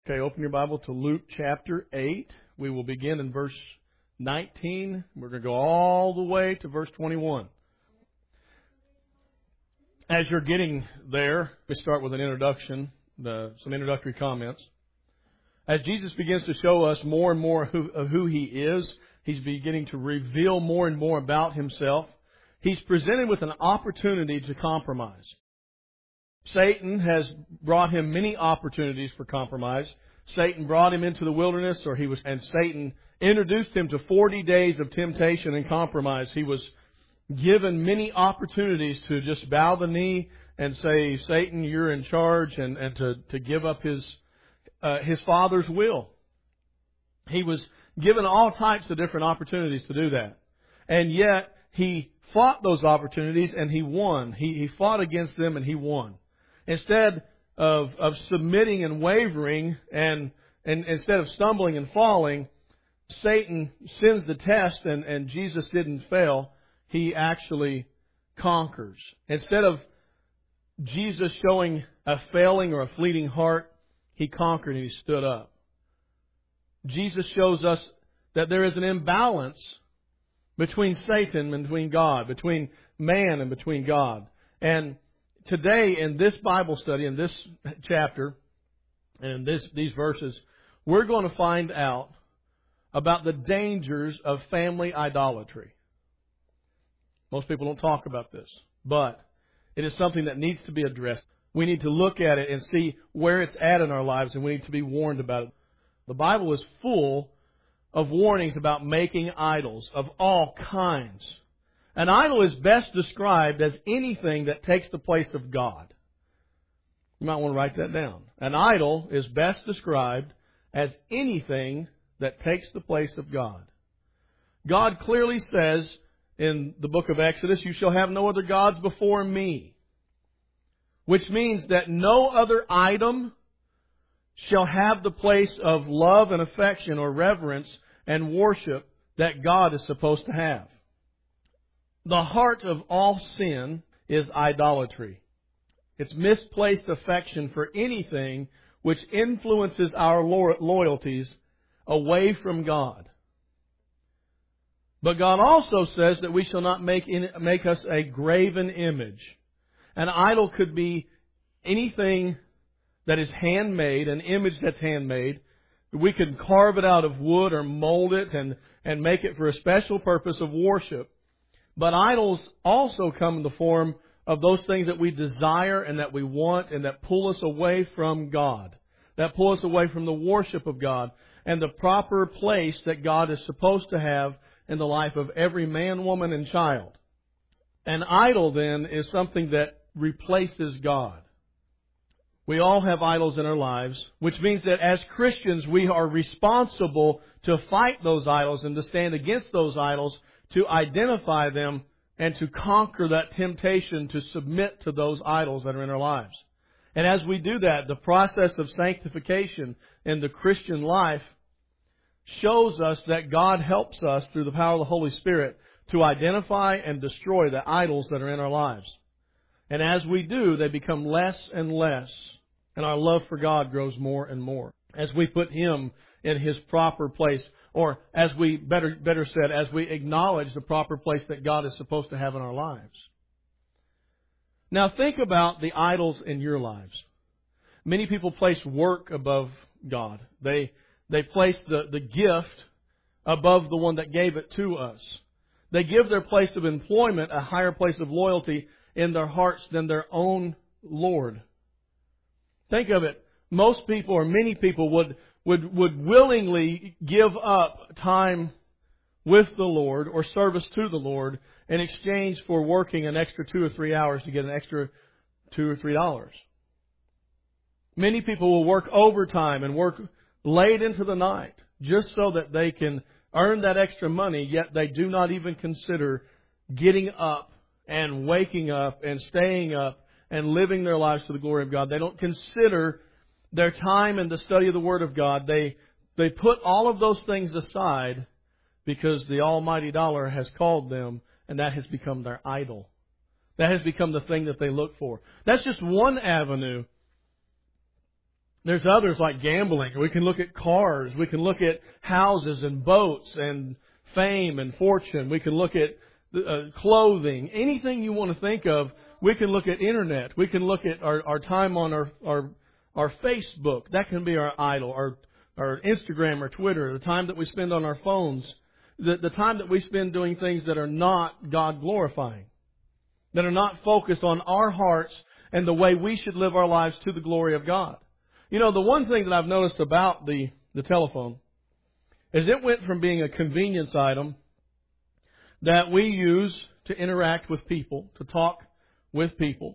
Okay, open your Bible to Luke chapter 8. We will begin in verse 19. We're going to go all the way to verse 21. As you're getting there, we start with an introduction, some introductory comments. As Jesus begins to show us more and more of who He is, He's beginning to reveal more and more about Himself. He's presented with an opportunity to compromise. Satan has brought Him many opportunities for compromise. Satan brought Him into the wilderness, and Satan introduced Him to 40 days of temptation and compromise. He was given many opportunities to just bow the knee and say, Satan, you're in charge, and to give up his Father's will. He was given all types of different opportunities to do that. And yet, he fought those opportunities and he won. He fought against them and he won. Instead of submitting and wavering and instead of stumbling and falling, Satan sends the test and Jesus didn't fail. He actually conquers. Instead of Jesus showing a failing or a fleeting heart, He conquered and He stood up. Jesus shows us that there is an imbalance between Satan and between God, between man and between God. And today in this Bible study, in this chapter, and these verses, we're going to find out about the dangers of family idolatry. Most people don't talk about this, but it is something that needs to be addressed. We need to look at it and see where it's at in our lives, and we need to be warned about it. The Bible is full of warnings about making idols of all kinds. An idol is best described as anything that takes the place of God. You might want to write that down. An idol is best described as anything that takes the place of God. God clearly says in the book of Exodus, you shall have no other gods before me. Which means that no other item shall have the place of love and affection or reverence and worship that God is supposed to have. The heart of all sin is idolatry. It's misplaced affection for anything which influences our loyalties away from God. But God also says that we shall not make us a graven image. An idol could be anything that is handmade, an image that's handmade. We can carve it out of wood or mold it and make it for a special purpose of worship. But idols also come in the form of those things that we desire and that we want and that pull us away from God. That pull us away from the worship of God and the proper place that God is supposed to have in the life of every man, woman, and child. An idol, then, is something that replaces God. We all have idols in our lives, which means that as Christians we are responsible to fight those idols and to stand against those idols, to identify them and to conquer that temptation to submit to those idols that are in our lives. And as we do that, the process of sanctification in the Christian life shows us that God helps us through the power of the Holy Spirit to identify and destroy the idols that are in our lives. And as we do, they become less and less. And our love for God grows more and more as we put Him in His proper place, or as we, better said, as we acknowledge the proper place that God is supposed to have in our lives. Now think about the idols in your lives. Many people place work above God. They place the gift above the one that gave it to us. They give their place of employment a higher place of loyalty in their hearts than their own Lord. Think of it. Most people, or many people, would willingly give up time with the Lord or service to the Lord in exchange for working an extra 2 or 3 hours to get an extra $2 or $3. Many people will work overtime and work late into the night just so that they can earn that extra money, yet they do not even consider getting up and waking up and staying up and living their lives to the glory of God. They don't consider their time in the study of the Word of God. They put all of those things aside because the almighty dollar has called them, and that has become their idol. That has become the thing that they look for. That's just one avenue There's others like gambling. We can look at cars. We can look at houses and boats and fame and fortune. We can look at clothing. Anything you want to think of, we can look at internet. We can look at our time on our Facebook. That can be our idol. Our Instagram or Twitter. The time that we spend on our phones. The time that we spend doing things that are not God glorifying. That are not focused on our hearts and the way we should live our lives to the glory of God. You know, the one thing that I've noticed about the telephone is it went from being a convenience item that we use to interact with people, to talk with people,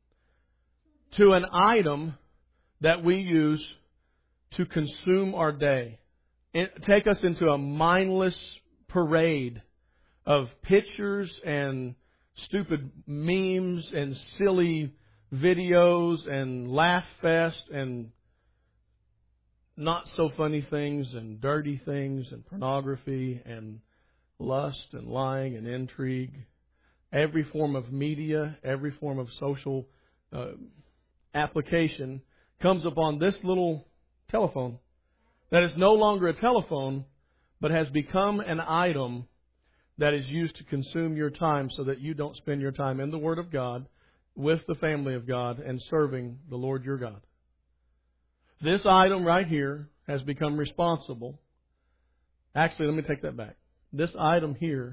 to an item that we use to consume our day. Take us into a mindless parade of pictures and stupid memes and silly videos and laugh fest and not so funny things and dirty things and pornography and lust and lying and intrigue. Every form of media, every form of social application comes upon this little telephone that is no longer a telephone, but has become an item that is used to consume your time so that you don't spend your time in the Word of God, with the family of God, and serving the Lord your God. This item right here has become responsible. Actually, let me take that back. This item here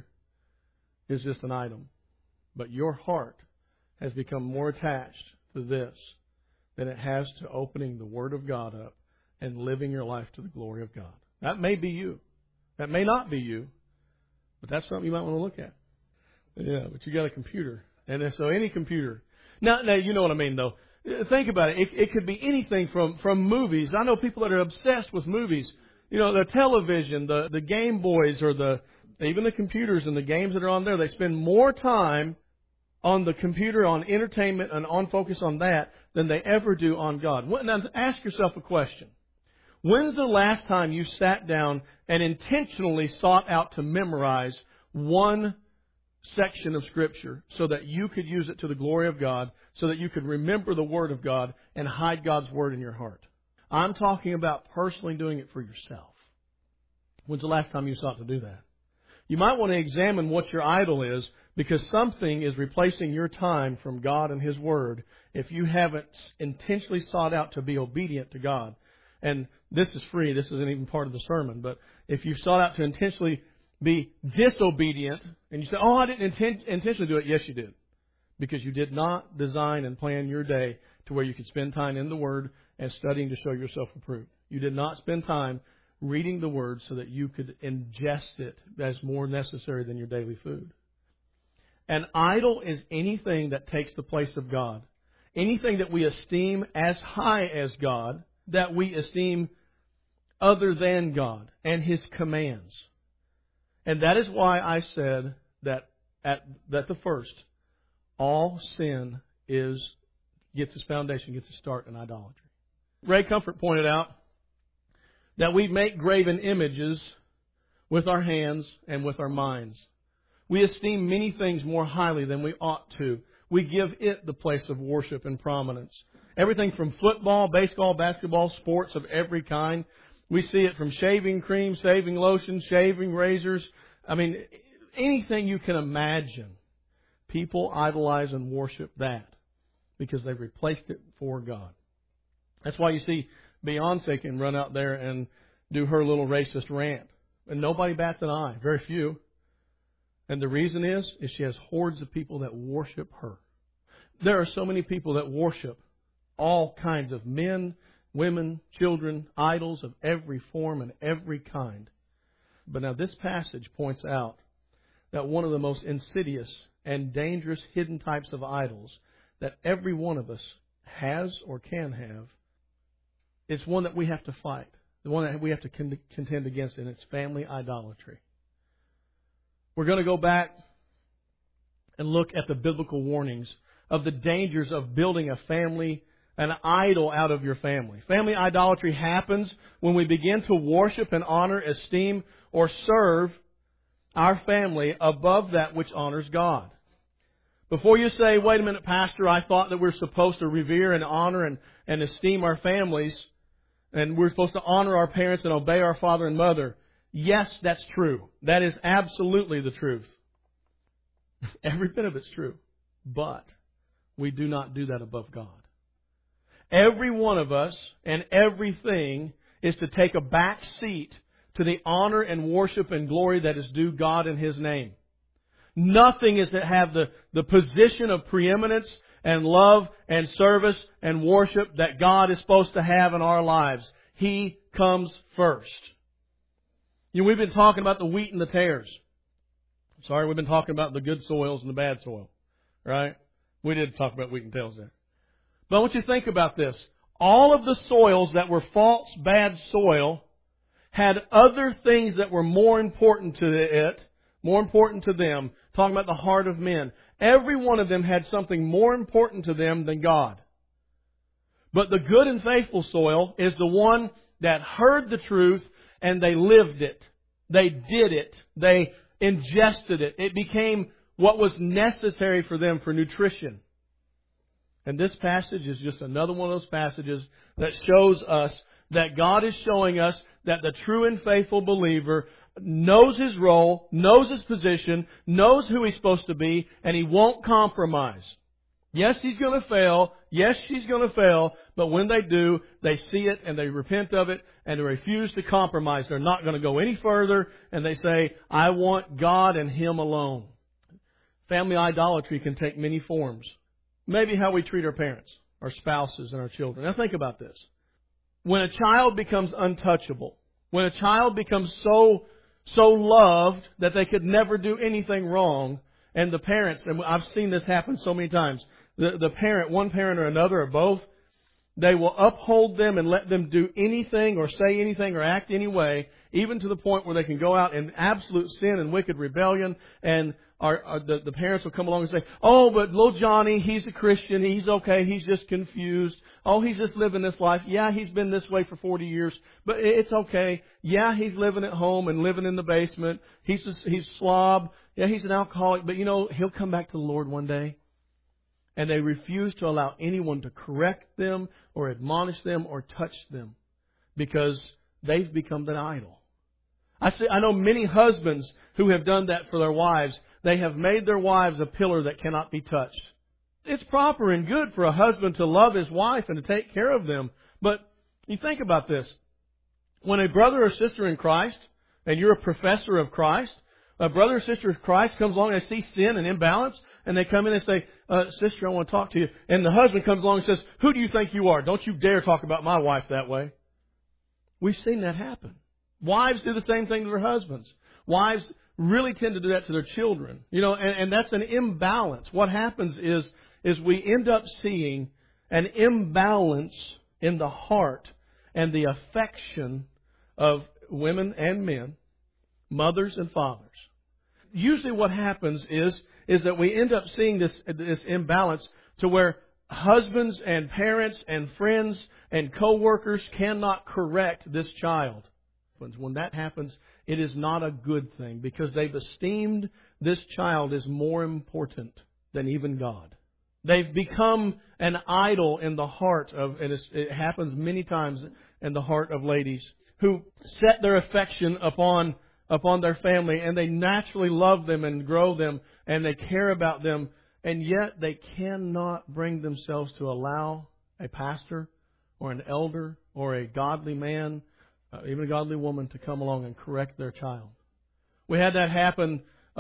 is just an item. But your heart has become more attached to this than it has to opening the Word of God up and living your life to the glory of God. That may be you. That may not be you. But that's something you might want to look at. Yeah, but you got a computer. And so any computer. Now you know what I mean, though. Think about it. It could be anything from movies. I know people that are obsessed with movies. You know, the television, the Game Boys, or even the computers and the games that are on there. They spend more time on the computer, on entertainment, and on focus on that than they ever do on God. Now, ask yourself a question. When's the last time you sat down and intentionally sought out to memorize one section of Scripture so that you could use it to the glory of God, so that you could remember the Word of God and hide God's Word in your heart? I'm talking about personally doing it for yourself. When's the last time you sought to do that? You might want to examine what your idol is, because something is replacing your time from God and His Word if you haven't intentionally sought out to be obedient to God. And this is free. This isn't even part of the sermon. But if you've sought out to intentionally be disobedient, and you say, oh, I didn't intentionally do it. Yes, you did. Because you did not design and plan your day to where you could spend time in the Word and studying to show yourself approved. You did not spend time reading the Word so that you could ingest it as more necessary than your daily food. An idol is anything that takes the place of God. Anything that we esteem as high as God, that we esteem other than God and His commands. And that is why I said that at the first, all sin gets its foundation, gets its start in idolatry. Ray Comfort pointed out that we make graven images with our hands and with our minds. We esteem many things more highly than we ought to. We give it the place of worship and prominence. Everything from football, baseball, basketball, sports of every kind. We see it from shaving cream, shaving lotion, shaving razors. I mean, anything you can imagine. People idolize and worship that because they've replaced it for God. That's why you see Beyonce can run out there and do her little racist rant. And nobody bats an eye. Very few. And the reason is she has hordes of people that worship her. There are so many people that worship all kinds of men, women, children, idols of every form and every kind. But now this passage points out that one of the most insidious and dangerous hidden types of idols that every one of us has or can have is one that we have to fight. The one that we have to contend against, and it's family idolatry. We're going to go back and look at the biblical warnings of the dangers of building a family, an idol out of your family. Family idolatry happens when we begin to worship and honor, esteem, or serve our family above that which honors God. Before you say, wait a minute, Pastor, I thought that we're supposed to revere and honor and esteem our families, and we're supposed to honor our parents and obey our father and mother. Yes, that's true. That is absolutely the truth. Every bit of it's true. But we do not do that above God. Every one of us and everything is to take a back seat to the honor and worship and glory that is due God and His name. Nothing is to have the position of preeminence and love and service and worship that God is supposed to have in our lives. He comes first. You know, we've been talking about the wheat and the tares. Sorry, we've been talking about the good soils and the bad soil. Right? We did talk about wheat and tares there. But I want you to think about this. All of the soils that were false, bad soil had other things that were more important to it, more important to them. Talking about the heart of men. Every one of them had something more important to them than God. But the good and faithful soil is the one that heard the truth and they lived it. They did it. They ingested it. It became what was necessary for them for nutrition. And this passage is just another one of those passages that shows us that God is showing us that the true and faithful believer knows his role, knows his position, knows who he's supposed to be, and he won't compromise. Yes, he's going to fail. Yes, she's going to fail. But when they do, they see it and they repent of it and they refuse to compromise. They're not going to go any further. And they say, I want God and Him alone. Family idolatry can take many forms. Maybe how we treat our parents, our spouses, and our children. Now think about this. When a child becomes untouchable, when a child becomes so loved that they could never do anything wrong, and the parents, and I've seen this happen so many times, the parent, one parent or another or both, they will uphold them and let them do anything or say anything or act any way, even to the point where they can go out in absolute sin and wicked rebellion, and the parents will come along and say, oh, but little Johnny, he's a Christian, he's okay, he's just confused. Oh, he's just living this life. Yeah, he's been this way for 40 years, but it's okay. Yeah, he's living at home and living in the basement. He's slob. Yeah, he's an alcoholic, but you know, he'll come back to the Lord one day. And they refuse to allow anyone to correct them or admonish them or touch them because they've become an idol. I know many husbands who have done that for their wives. They have made their wives a pillar that cannot be touched. It's proper and good for a husband to love his wife and to take care of them. But you think about this. When a brother or sister in Christ, and you're a professor of Christ, a brother or sister of Christ comes along and they see sin and imbalance, and they come in and say, sister, I want to talk to you. And the husband comes along and says, who do you think you are? Don't you dare talk about my wife that way. We've seen that happen. Wives do the same thing to their husbands. Wives really tend to do that to their children. You know, and that's an imbalance. What happens is we end up seeing an imbalance in the heart and the affection of women and men, mothers and fathers. Usually what happens is that we end up seeing this imbalance to where husbands and parents and friends and co-workers cannot correct this child. When that happens, it is not a good thing because they've esteemed this child as more important than even God. They've become an idol in the heart of, and it happens many times in the heart of ladies who set their affection upon their family, and they naturally love them and grow them and they care about them, and yet they cannot bring themselves to allow a pastor or an elder or a godly man, even a godly woman, to come along and correct their child. We had that happen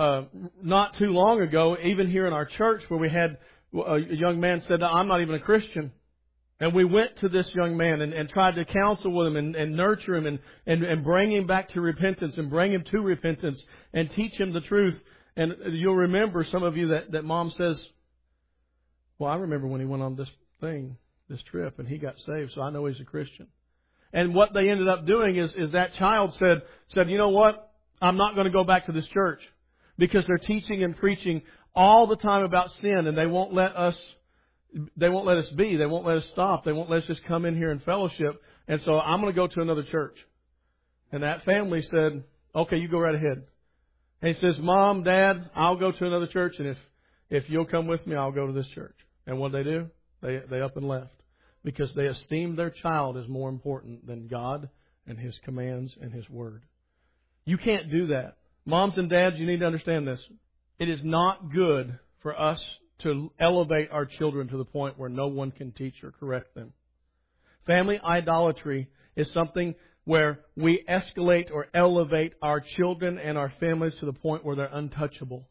not too long ago, even here in our church, where we had a young man said, I'm not even a Christian. And we went to this young man and tried to counsel with him and nurture him and bring him back to repentance and bring him to repentance and teach him the truth. And you'll remember, some of you, that mom says, well, I remember when he went on this trip, and he got saved, so I know he's a Christian. And what they ended up doing is that child said, you know what? I'm not going to go back to this church because they're teaching and preaching all the time about sin, and they won't let us be. They won't let us stop. They won't let us just come in here and fellowship. And so I'm going to go to another church. And that family said, okay, you go right ahead. And he says, Mom, Dad, I'll go to another church, and if you'll come with me, I'll go to this church. And what did they do? They up and left. because they esteem their child as more important than God and His commands and His Word. You can't do that. Moms and dads, you need to understand this. It is not good for us to elevate our children to the point where no one can teach or correct them. Family idolatry is something where we escalate or elevate our children and our families to the point where they're untouchable.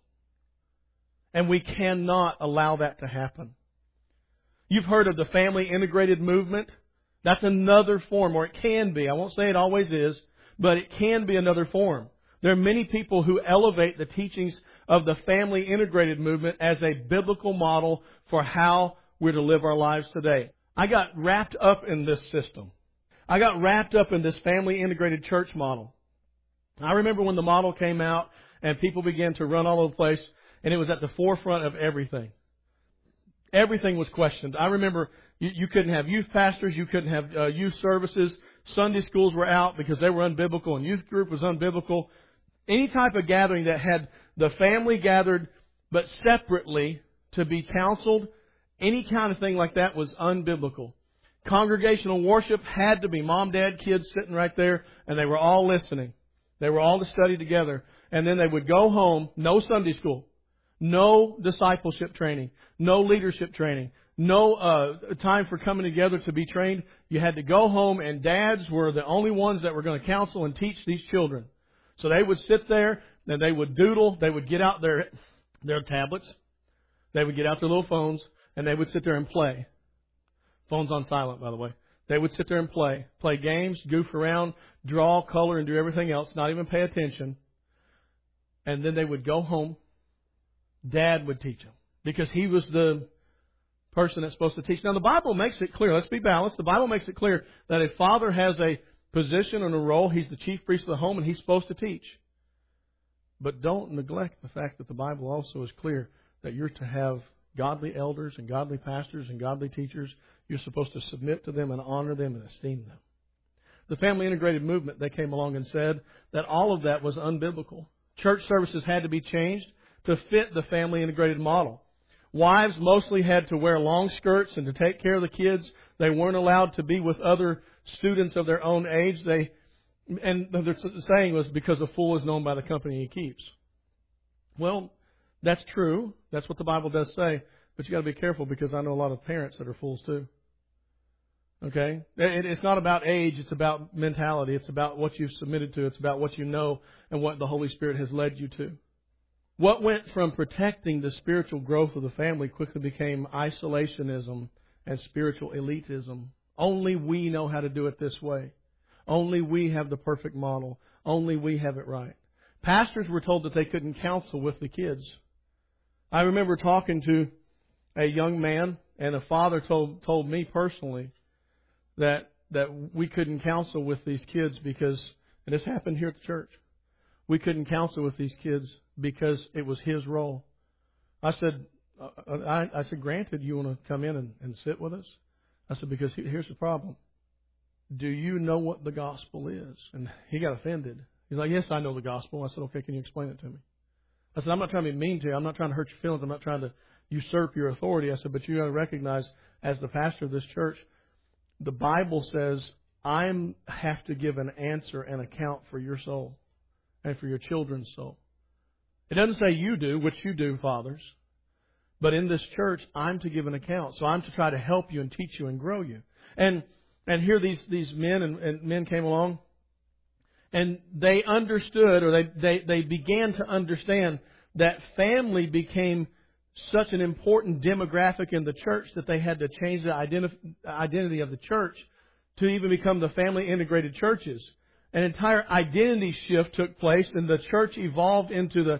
And we cannot allow that to happen. You've heard of the family integrated movement. That's another form, or it can be. I won't say it always is, but it can be another form. There are many people who elevate the teachings of the family integrated movement as a biblical model for how we're to live our lives today. I got wrapped up in this system. I got wrapped up in this family integrated church model. I remember when the model came out and people began to run all over the place, and it was at the forefront of everything. Everything was questioned. I remember you couldn't have youth pastors, you couldn't have youth services. Sunday schools were out because they were unbiblical, and youth group was unbiblical. Any type of gathering that had the family gathered but separately to be counseled, any kind of thing like that was unbiblical. Congregational worship had to be mom, dad, kids sitting right there, and they were all listening. They were all to study together. And then they would go home, no Sunday school, no discipleship training, no leadership training, no time for coming together to be trained. You had to go home, and dads were the only ones that were going to counsel and teach these children. So they would sit there, and they would doodle. They would get out their tablets. They would get out their little phones, and they would sit there and play. Phones on silent, by the way. They would sit there and play games, goof around, draw, color, and do everything else, not even pay attention. And then they would go home. Dad would teach them because he was the person that's supposed to teach. Now, the Bible makes it clear. Let's be balanced. The Bible makes it clear that a father has a position and a role. He's the chief priest of the home, and he's supposed to teach. But don't neglect the fact that the Bible also is clear that you're to have godly elders and godly pastors and godly teachers. You're supposed to submit to them and honor them and esteem them. The family integrated movement, they came along and said that all of that was unbiblical. Church services had to be changed to fit the family integrated model. Wives mostly had to wear long skirts and to take care of the kids. They weren't allowed to be with other students of their own age. And the saying was, because a fool is known by the company he keeps. Well, that's true. That's what the Bible does say. But you got to be careful, because I know a lot of parents that are fools too. Okay? It's not about age. It's about mentality. It's about what you've submitted to. It's about what you know and what the Holy Spirit has led you to. What went from protecting the spiritual growth of the family quickly became isolationism and spiritual elitism. Only we know how to do it this way. Only we have the perfect model. Only we have it right. Pastors were told that they couldn't counsel with the kids. I remember talking to a young man, and a father told me personally that we couldn't counsel with these kids because, and this happened here at the church, we couldn't counsel with these kids because it was his role. I said, granted, you want to come in and sit with us? I said, because here's the problem. Do you know what the gospel is? And he got offended. He's like, yes, I know the gospel. I said, okay, can you explain it to me? I said, I'm not trying to be mean to you. I'm not trying to hurt your feelings. I'm not trying to usurp your authority. I said, but you got to recognize, as the pastor of this church, the Bible says I have to give an answer and account for your soul and for your children's soul. It doesn't say you do, which you do, fathers. But in this church, I'm to give an account. So I'm to try to help you and teach you and grow you. And here these men and men came along, and they understood, or they began to understand that family became such an important demographic in the church that they had to change the identity of the church to even become the family integrated churches. An entire identity shift took place, and the church evolved into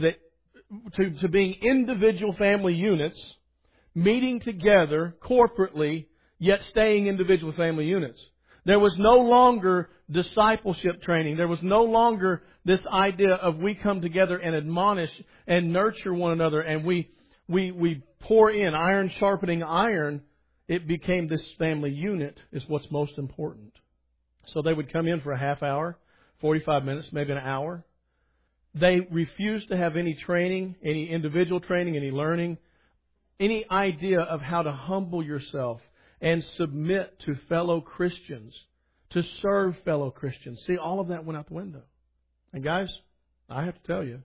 to being individual family units, meeting together corporately, yet staying individual family units. There was no longer discipleship training. There was no longer this idea of we come together and admonish and nurture one another, and we pour in iron sharpening iron. It became this family unit is what's most important. So they would come in for a half hour, 45 minutes, maybe an hour. They refused to have any training, any individual training, any learning, any idea of how to humble yourself and submit to fellow Christians, to serve fellow Christians. See, all of that went out the window. And guys, I have to tell you,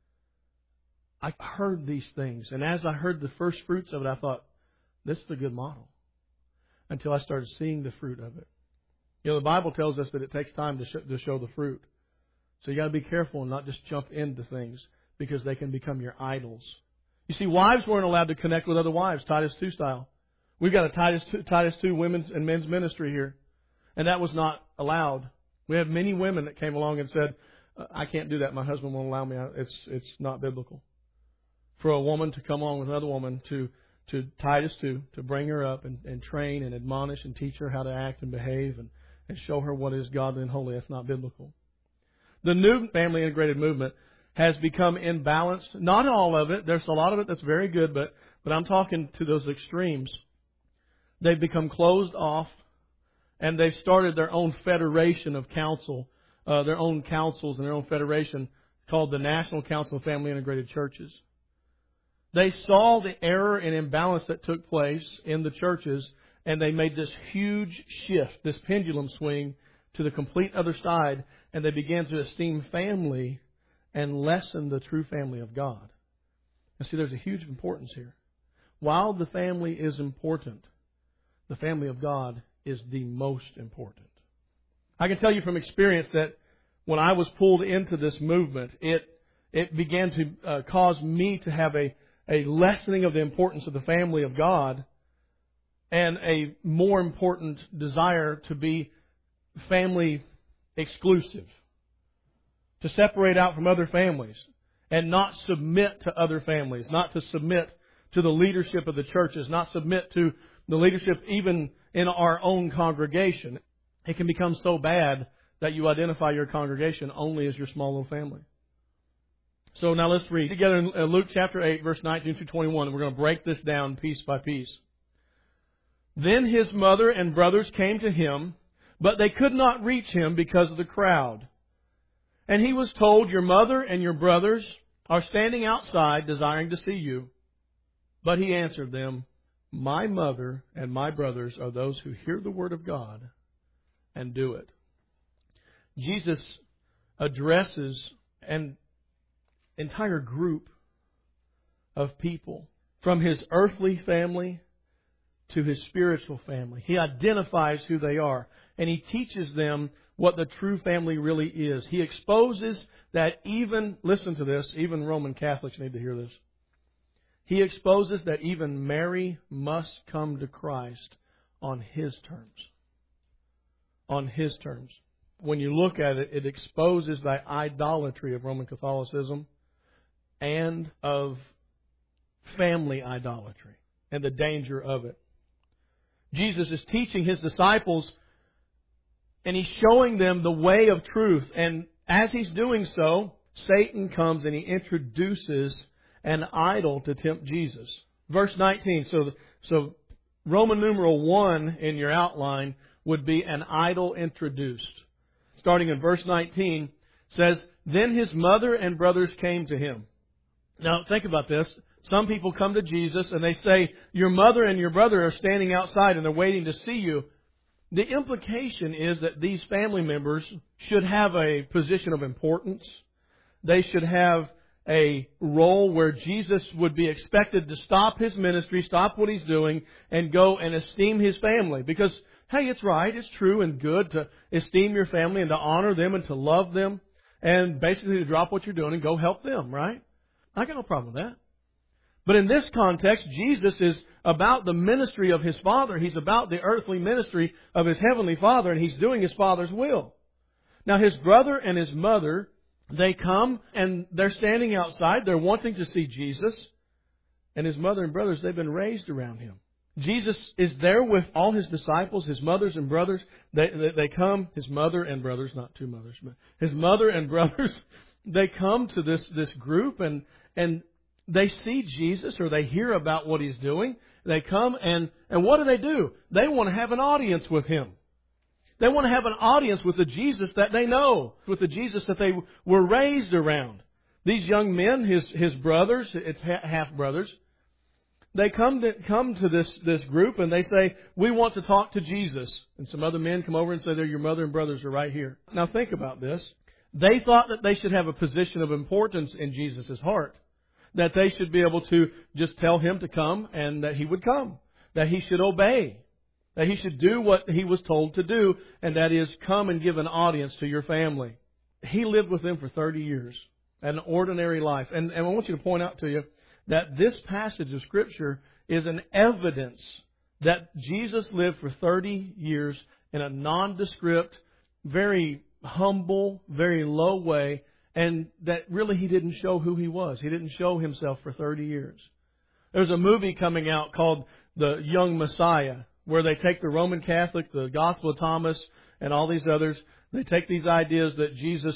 I heard these things. And as I heard the first fruits of it, I thought, this is a good model. Until I started seeing the fruit of it. You know, the Bible tells us that it takes time to show the fruit. So you got to be careful and not just jump into things because they can become your idols. You see, wives weren't allowed to connect with other wives, Titus 2 style. We've got a Titus 2 women's and men's ministry here. And that was not allowed. We have many women that came along and said, I can't do that. My husband won't allow me. It's not biblical. For a woman to come along with another woman to Titus 2, to bring her up and train and admonish and teach her how to act and behave and show her what is godly and holy. That's not biblical. The new family integrated movement has become imbalanced. Not all of it. There's a lot of it that's very good, but I'm talking to those extremes. They've become closed off, and they've started their own federation of council, their own councils and their own federation called the National Council of Family Integrated Churches. They saw the error and imbalance that took place in the churches, and they made this huge shift, this pendulum swing to the complete other side, and they began to esteem family and lessen the true family of God. And see, there's a huge importance here. While the family is important, the family of God is the most important. I can tell you from experience that when I was pulled into this movement, it began to cause me to have a lessening of the importance of the family of God and a more important desire to be family exclusive, to separate out from other families and not submit to other families, not to submit to the leadership of the churches, not submit to the leadership even in our own congregation. It can become so bad that you identify your congregation only as your small little family. So now let's read together in Luke chapter 8, verse 19 through 21, and we're going to break this down piece by piece. Then his mother and brothers came to him, but they could not reach him because of the crowd. And he was told, your mother and your brothers are standing outside desiring to see you. But he answered them, my mother and my brothers are those who hear the word of God and do it. Jesus addresses an entire group of people, from his earthly family to his spiritual family. He identifies who they are, and he teaches them what the true family really is. He exposes that even, listen to this, even Roman Catholics need to hear this. He exposes that even Mary must come to Christ on his terms. On his terms. When you look at it, it exposes the idolatry of Roman Catholicism and of family idolatry and the danger of it. Jesus is teaching his disciples, and he's showing them the way of truth. And as he's doing so, Satan comes and he introduces an idol to tempt Jesus. Verse 19. So Roman numeral 1 in your outline would be an idol introduced. Starting in verse 19, says, then his mother and brothers came to him. Now, think about this. Some people come to Jesus and they say, your mother and your brother are standing outside and they're waiting to see you. The implication is that these family members should have a position of importance. They should have a role where Jesus would be expected to stop his ministry, stop what he's doing, and go and esteem his family. Because, hey, it's right, it's true and good to esteem your family and to honor them and to love them and basically to drop what you're doing and go help them, right? I got no problem with that. But in this context, Jesus is about the ministry of his Father. He's about the earthly ministry of his heavenly Father, and he's doing his Father's will. Now, his brother and his mother, they come and they're standing outside. They're wanting to see Jesus. And his mother and brothers, they've been raised around him. Jesus is there with all his disciples, his mothers and brothers. They come, his mother and brothers, not two mothers, but his mother and brothers, they come to this group and they see Jesus or they hear about what he's doing. They come and what do? They want to have an audience with him. They want to have an audience with the Jesus that they know, with the Jesus that they were raised around. These young men, his brothers, it's half brothers, they come to this group and they say, we want to talk to Jesus. And some other men come over and say, your mother and brothers are right here. Now think about this. They thought that they should have a position of importance in Jesus' heart. That they should be able to just tell Him to come and that He would come. That He should obey. That He should do what He was told to do, and that is come and give an audience to your family. He lived with them for 30 years, an ordinary life. And I want you to point out to you that this passage of Scripture is an evidence that Jesus lived for 30 years in a nondescript, very humble, very low way, and that really He didn't show who He was. He didn't show Himself for 30 years. There's a movie coming out called The Young Messiah, where they take the Roman Catholic, the Gospel of Thomas, and all these others. They take these ideas that Jesus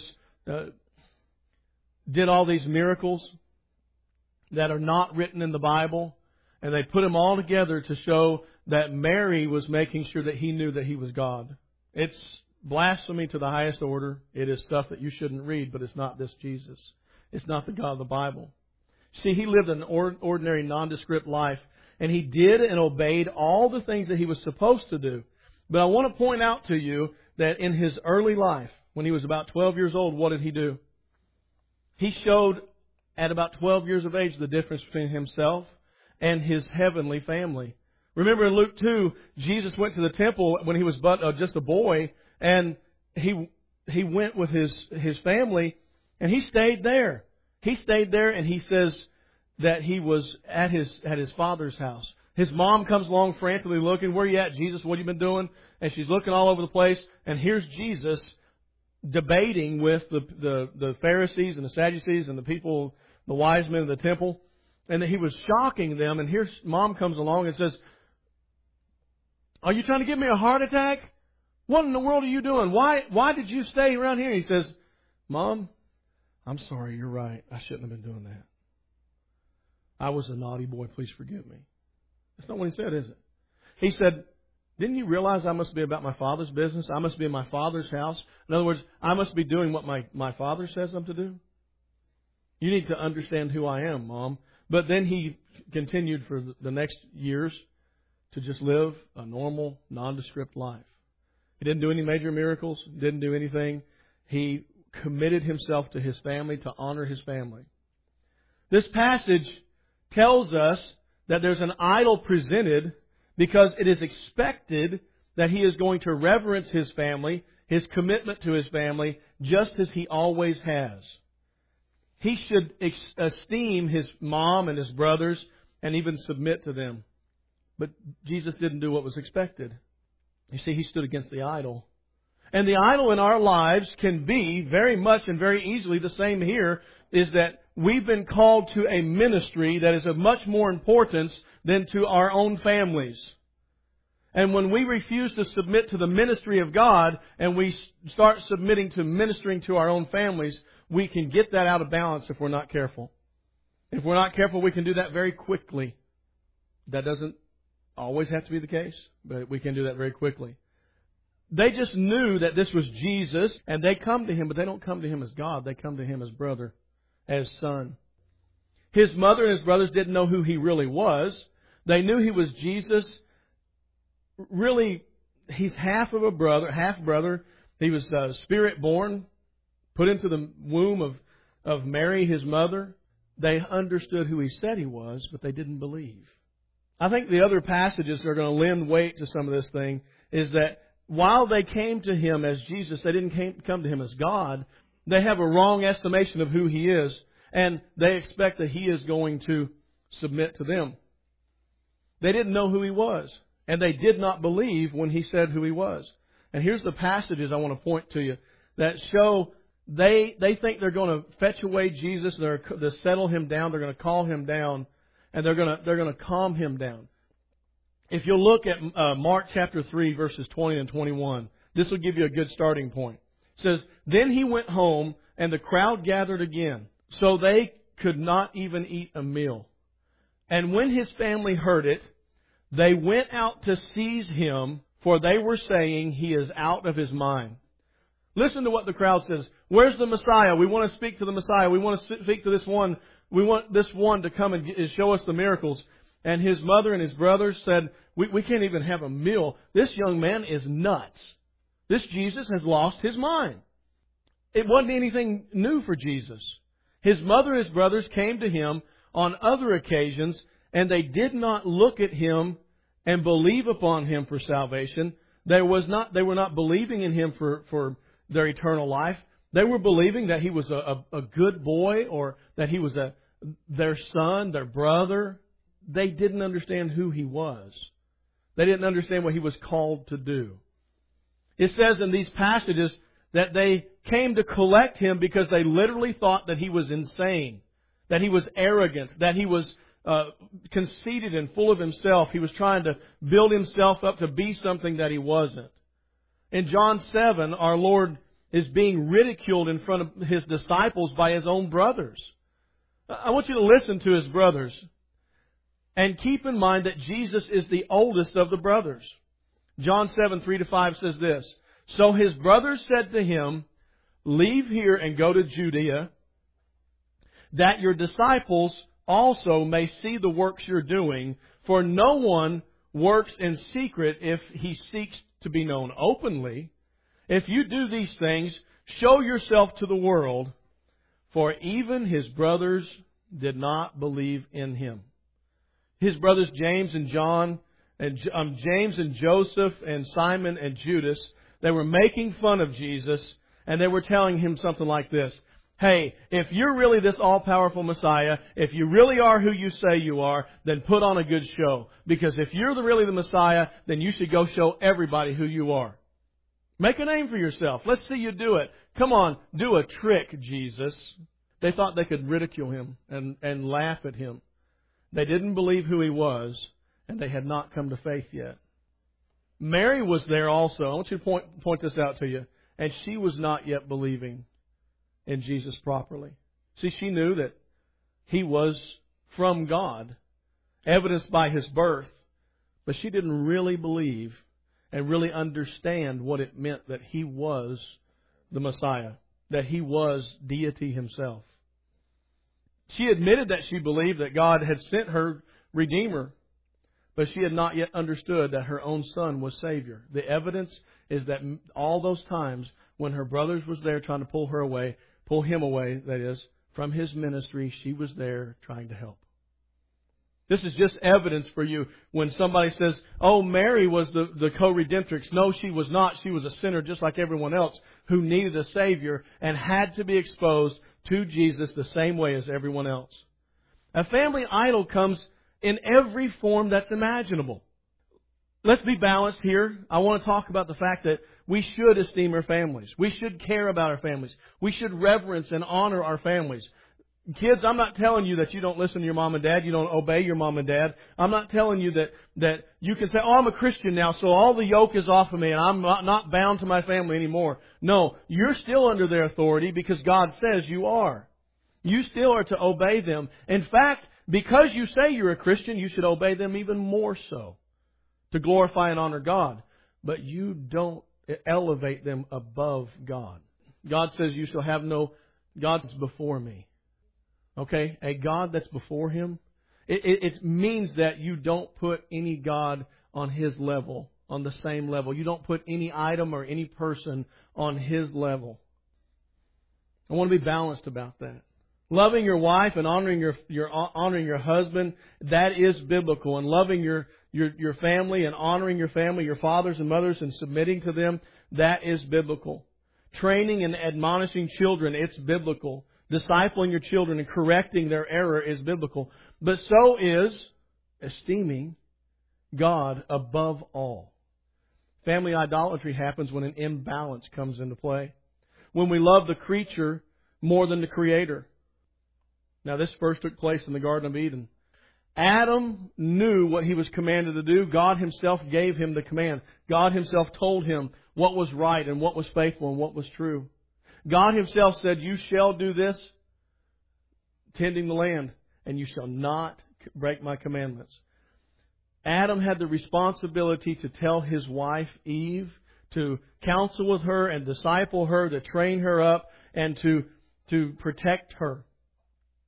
did all these miracles that are not written in the Bible, and they put them all together to show that Mary was making sure that He knew that He was God. It's blasphemy to the highest order. It is stuff that you shouldn't read, but it's not this Jesus. It's not the God of the Bible. See, He lived an ordinary, nondescript life, and He did and obeyed all the things that He was supposed to do. But I want to point out to you that in His early life, when He was about 12 years old, what did He do? He showed at about 12 years of age the difference between Himself and His heavenly family. Remember in Luke 2, Jesus went to the temple when He was just a boy, and He went with His family, and He stayed there. He stayed there, and He says that He was at His Father's house. His mom comes along frantically looking, where are you at, Jesus? What have you been doing? And she's looking all over the place, and here's Jesus debating with the Pharisees and the Sadducees and the people, the wise men of the temple. And that He was shocking them, and here's Mom comes along and says, are you trying to give me a heart attack? What in the world are you doing? Why did you stay around here? He says, Mom, I'm sorry, you're right. I shouldn't have been doing that. I was a naughty boy. Please forgive me. That's not what He said, is it? He said, didn't you realize I must be about my Father's business? I must be in my Father's house. In other words, I must be doing what my Father says I'm to do. You need to understand who I am, Mom. But then He continued for the next years to just live a normal, nondescript life. He didn't do any major miracles, didn't do anything. He committed Himself to His family to honor His family. This passage tells us that there's an idol presented because it is expected that He is going to reverence His family, His commitment to His family, just as He always has. He should esteem His mom and His brothers and even submit to them. But Jesus didn't do what was expected. You see, He stood against the idol. And the idol in our lives can be very much and very easily the same here, is that we've been called to a ministry that is of much more importance than to our own families. And when we refuse to submit to the ministry of God and we start submitting to ministering to our own families, we can get that out of balance if we're not careful. If we're not careful, we can do that very quickly. That doesn't always have to be the case, but we can do that very quickly. They just knew that this was Jesus, and they come to Him, but they don't come to Him as God. They come to Him as brother, as son. His mother and His brothers didn't know who He really was. They knew He was Jesus. Really, He's half brother. He was spirit born, put into the womb of Mary, His mother. They understood who He said He was, but they didn't believe. I think the other passages that are going to lend weight to some of this thing is that while they came to Him as Jesus, they didn't come to Him as God. They have a wrong estimation of who He is, and they expect that He is going to submit to them. They didn't know who He was, and they did not believe when He said who He was. And here's the passages I want to point to you that show they think they're going to fetch away Jesus, they're to settle Him down, they're going to call Him down, and they're going to calm Him down. If you'll look at Mark chapter 3, verses 20 and 21, this will give you a good starting point. It says, then He went home, and the crowd gathered again, so they could not even eat a meal. And when His family heard it, they went out to seize Him, for they were saying, He is out of His mind. Listen to what the crowd says. Where's the Messiah? We want to speak to the Messiah. We want to speak to this one. We want this one to come and show us the miracles. And his mother and his brothers said, we can't even have a meal. This young man is nuts. This Jesus has lost his mind. It wasn't anything new for Jesus. His mother and his brothers came to him on other occasions, and they did not look at him and believe upon him for salvation. They were not believing in him for their eternal life. They were believing that he was a good boy, or that he was their son, their brother. They didn't understand who he was. They didn't understand what he was called to do. It says in these passages that they came to collect him because they literally thought that he was insane, that he was arrogant, that he was conceited and full of himself. He was trying to build himself up to be something that he wasn't. In John 7, our Lord is being ridiculed in front of his disciples by his own brothers. I want you to listen to his brothers. And keep in mind that Jesus is the oldest of the brothers. John 7, 3-5 says this. So his brothers said to him, leave here and go to Judea, that your disciples also may see the works you're doing. For no one works in secret if he seeks to be known openly. If you do these things, show yourself to the world. For even his brothers did not believe in him. His brothers James and John, and James and Joseph and Simon and Judas, they were making fun of Jesus, and they were telling him something like this. Hey, if you're really this all-powerful Messiah, if you really are who you say you are, then put on a good show. Because if you're really the Messiah, then you should go show everybody who you are. Make a name for yourself. Let's see you do it. Come on, do a trick, Jesus. They thought they could ridicule him and laugh at him. They didn't believe who he was, and they had not come to faith yet. Mary was there also. I want you to point this out to you. And she was not yet believing in Jesus properly. See, she knew that he was from God, evidenced by his birth, but she didn't really believe and really understand what it meant that he was the Messiah, that he was deity himself. She admitted that she believed that God had sent her Redeemer, but she had not yet understood that her own son was Savior. The evidence is that all those times when her brothers was there trying to pull him away, that is, from his ministry, she was there trying to help. This is just evidence for you when somebody says, oh, Mary was the co-redemptrix. No, she was not. She was a sinner just like everyone else who needed a Savior and had to be exposed to Jesus the same way as everyone else. A family idol comes in every form that's imaginable. Let's be balanced here. I want to talk about the fact that we should esteem our families. We should care about our families. We should reverence and honor our families. Kids, I'm not telling you that you don't listen to your mom and dad, you don't obey your mom and dad. I'm not telling you that you can say, oh, I'm a Christian now, so all the yoke is off of me and I'm not bound to my family anymore. No, you're still under their authority because God says you are. You still are to obey them. In fact, because you say you're a Christian, you should obey them even more so to glorify and honor God. But you don't elevate them above God. God says you shall have no gods before me. Okay? A God that's before Him. It means that you don't put any God on His level, on the same level. You don't put any item or any person on His level. I want to be balanced about that. Loving your wife and honoring your husband, that is biblical. And loving your family and honoring your family, your fathers and mothers, and submitting to them, that is biblical. Training and admonishing children, it's biblical. Discipling your children and correcting their error is biblical. But so is esteeming God above all. Family idolatry happens when an imbalance comes into play. When we love the creature more than the Creator. Now, this first took place in the Garden of Eden. Adam knew what he was commanded to do. God Himself gave him the command. God Himself told him what was right and what was faithful and what was true. God Himself said, you shall do this, tending the land, and you shall not break my commandments. Adam had the responsibility to tell his wife, Eve, to counsel with her and disciple her, to train her up, and to protect her.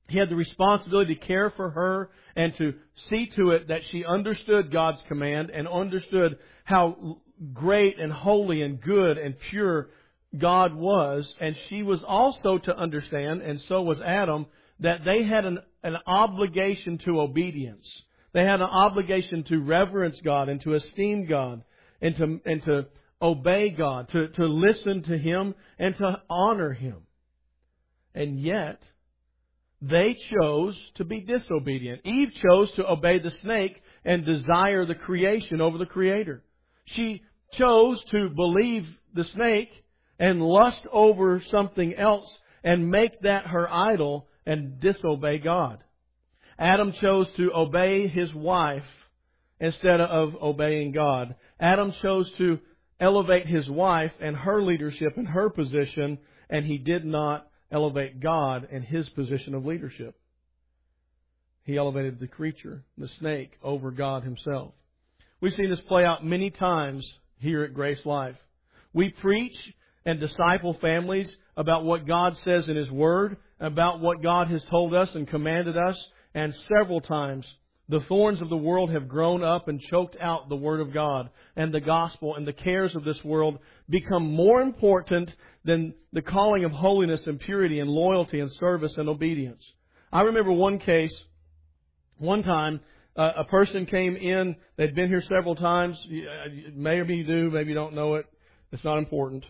He had the responsibility to care for her and to see to it that she understood God's command and understood how great and holy and good and pure God was. And she was also to understand, and so was Adam, that they had an obligation to obedience. They had an obligation to reverence God and to esteem God and to obey God, to listen to Him and to honor Him. And yet, they chose to be disobedient. Eve chose to obey the snake and desire the creation over the Creator. She chose to believe the snake and lust over something else and make that her idol and disobey God. Adam chose to obey his wife instead of obeying God. Adam chose to elevate his wife and her leadership and her position, and he did not elevate God and His position of leadership. He elevated the creature, the snake, over God Himself. We've seen this play out many times here at Grace Life. We preach and disciple families about what God says in His Word, about what God has told us and commanded us, and several times the thorns of the world have grown up and choked out the Word of God and the gospel, and the cares of this world become more important than the calling of holiness and purity and loyalty and service and obedience. I remember one case, one time, a person came in, they'd been here several times. Maybe you do, maybe you don't know it. It's not important.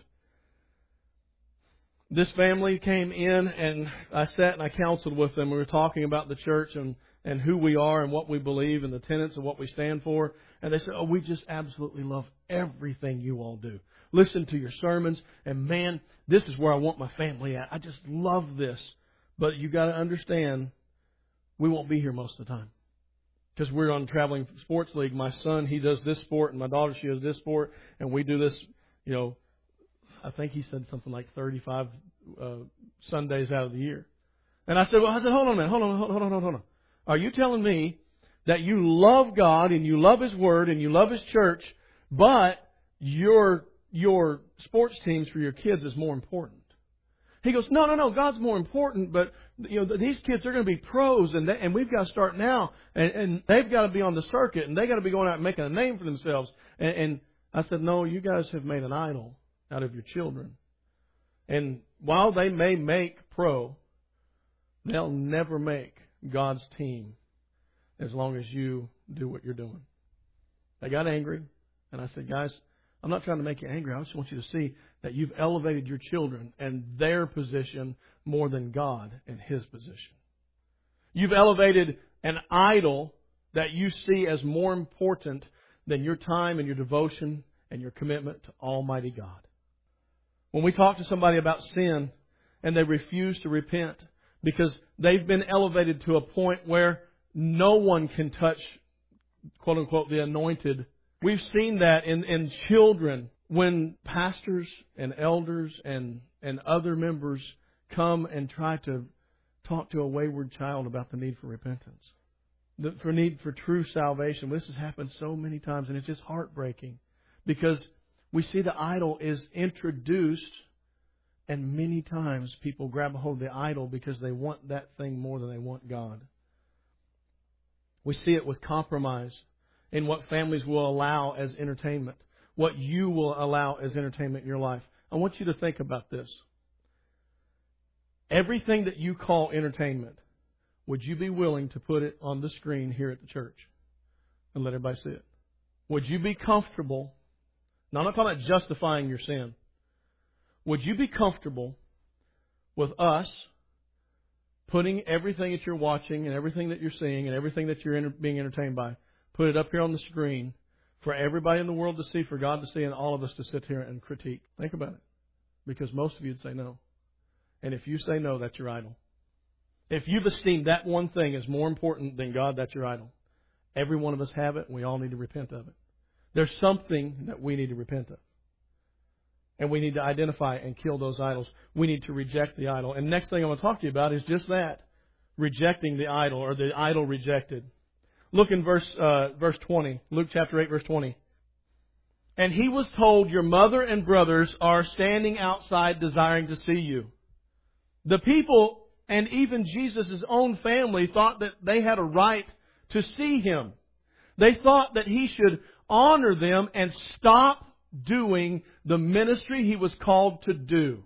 This family came in, and I sat and I counseled with them. We were talking about the church and who we are and what we believe and the tenets of what we stand for. And they said, "Oh, we just absolutely love everything you all do. Listen to your sermons, and man, this is where I want my family at. I just love this. But you got to understand, we won't be here most of the time because we're on traveling sports league. My son, he does this sport, and my daughter, she does this sport, and we do this, I think he said something like 35 Sundays out of the year." And I said, hold on a minute, hold on. Are you telling me that you love God and you love His Word and you love His church, but your sports teams for your kids is more important? He goes, no, God's more important, but these kids are going to be pros, and we've got to start now, and they've got to be on the circuit, and they got to be going out and making a name for themselves. And I said, no, you guys have made an idol out of your children. And while they may make pro, they'll never make God's team as long as you do what you're doing. They got angry, and I said, guys, I'm not trying to make you angry. I just want you to see that you've elevated your children and their position more than God and His position. You've elevated an idol that you see as more important than your time and your devotion and your commitment to Almighty God. When we talk to somebody about sin and they refuse to repent because they've been elevated to a point where no one can touch, quote unquote, the anointed. We've seen that in children when pastors and elders and other members come and try to talk to a wayward child about the need for repentance, the need for true salvation. This has happened so many times, and it's just heartbreaking because we see the idol is introduced, and many times people grab a hold of the idol because they want that thing more than they want God. We see it with compromise in what families will allow as entertainment, what you will allow as entertainment in your life. I want you to think about this. Everything that you call entertainment, would you be willing to put it on the screen here at the church and let everybody see it? Would you be comfortable? Now, I'm not talking about justifying your sin. Would you be comfortable with us putting everything that you're watching and everything that you're seeing and everything that you're being entertained by, put it up here on the screen for everybody in the world to see, for God to see, and all of us to sit here and critique? Think about it. Because most of you would say no. And if you say no, that's your idol. If you've esteemed that one thing as more important than God, that's your idol. Every one of us have it, and we all need to repent of it. There's something that we need to repent of. And we need to identify and kill those idols. We need to reject the idol. And next thing I'm going to talk to you about is just that. Rejecting the idol, or the idol rejected. Look in verse 20. Luke chapter 8, verse 20. And he was told, your mother and brothers are standing outside desiring to see you. The people and even Jesus' own family thought that they had a right to see Him. They thought that He should honor them and stop doing the ministry He was called to do.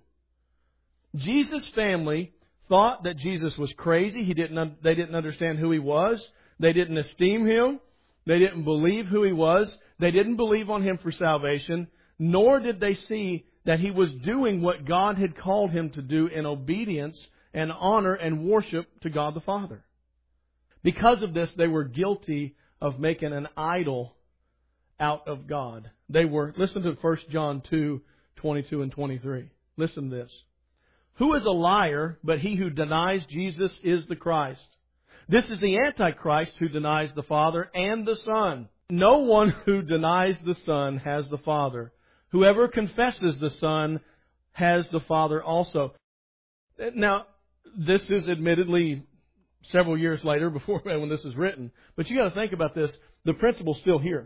Jesus' family thought that Jesus was crazy. They didn't understand who He was. They didn't esteem Him. They didn't believe who He was. They didn't believe on Him for salvation. Nor did they see that He was doing what God had called Him to do in obedience and honor and worship to God the Father. Because of this, they were guilty of making an idol out of God. Listen to 1 John 2:22 and 23. Listen to this. Who is a liar but he who denies Jesus is the Christ? This is the Antichrist who denies the Father and the Son. No one who denies the Son has the Father. Whoever confesses the Son has the Father also. Now, this is admittedly several years later, before when this is written. But you got to think about this. The principle's still here.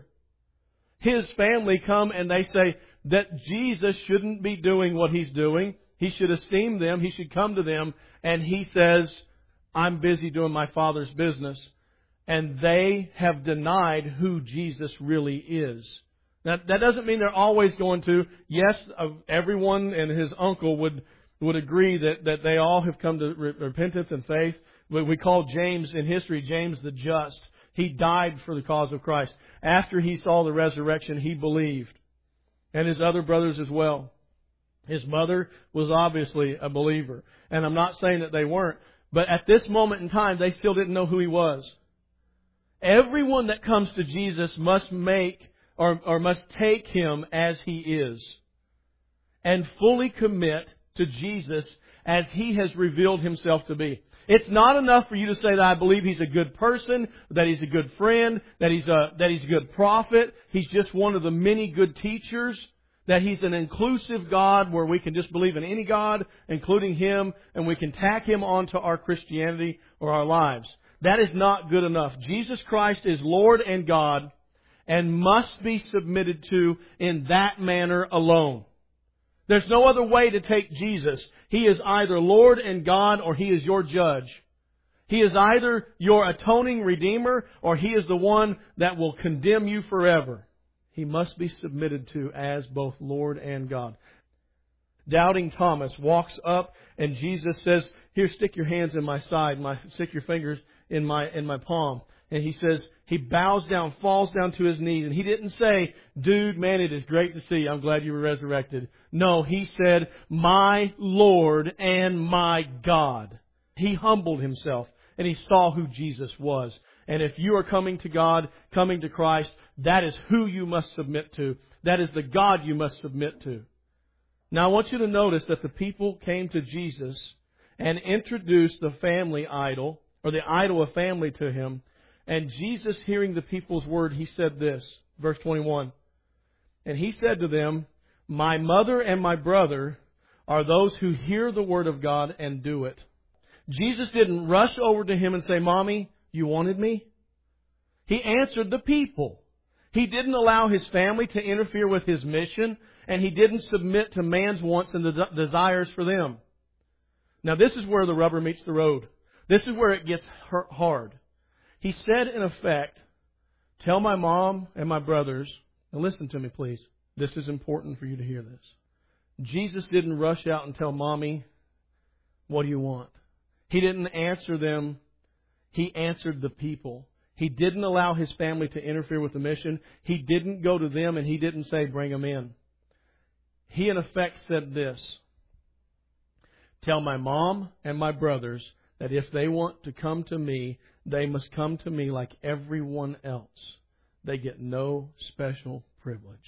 His family come and they say that Jesus shouldn't be doing what He's doing. He should esteem them. He should come to them. And He says, I'm busy doing my Father's business. And they have denied who Jesus really is. Now, that doesn't mean they're always going to. Yes, everyone and his uncle would agree that they all have come to repentance and faith. We call James in history, James the Just. He died for the cause of Christ. After he saw the resurrection, he believed. And his other brothers as well. His mother was obviously a believer. And I'm not saying that they weren't. But at this moment in time, they still didn't know who He was. Everyone that comes to Jesus must must take Him as He is. And fully commit to Jesus as He has revealed Himself to be. It's not enough for you to say that I believe He's a good person, that He's a good friend, that He's a good prophet. He's just one of the many good teachers. That He's an inclusive God where we can just believe in any God, including Him, and we can tack Him onto our Christianity or our lives. That is not good enough. Jesus Christ is Lord and God and must be submitted to in that manner alone. There's no other way to take Jesus. He is either Lord and God or He is your judge. He is either your atoning Redeemer or He is the one that will condemn you forever. He must be submitted to as both Lord and God. Doubting Thomas walks up and Jesus says, here, stick your hands in my side, stick your fingers in my palm. And he says, he bows down, falls down to his knees. And he didn't say, dude, man, it is great to see you. I'm glad you were resurrected. No, he said, my Lord and my God. He humbled himself and he saw who Jesus was. And if you are coming to God, coming to Christ, that is who you must submit to. That is the God you must submit to. Now I want you to notice that the people came to Jesus and introduced the family idol, or the idol of family to Him. And Jesus, hearing the people's word, He said this, verse 21. And He said to them, my mother and my brother are those who hear the word of God and do it. Jesus didn't rush over to him and say, Mommy, you wanted me? He answered the people. He didn't allow His family to interfere with His mission, and He didn't submit to man's wants and desires for them. Now this is where the rubber meets the road. This is where it gets hard. He said, in effect, tell my mom and my brothers, now listen to me please, this is important for you to hear this. Jesus didn't rush out and tell Mommy, what do you want? He didn't answer them. He answered the people. He didn't allow His family to interfere with the mission. He didn't go to them and He didn't say, bring them in. He, in effect, said this. Tell my mom and my brothers that if they want to come to me, they must come to me like everyone else. They get no special privilege.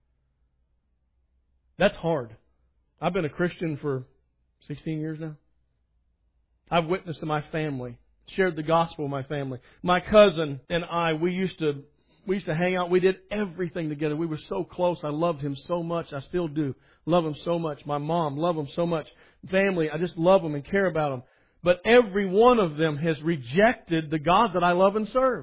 That's hard. I've been a Christian for 16 years now. I've witnessed to my family. Shared the gospel with my family. My cousin and I, we used to hang out. We did everything together. We were so close. I loved him so much. I still do. Love him so much. My mom, love him so much. Family, I just love them and care about them. But every one of them has rejected the God that I love and serve.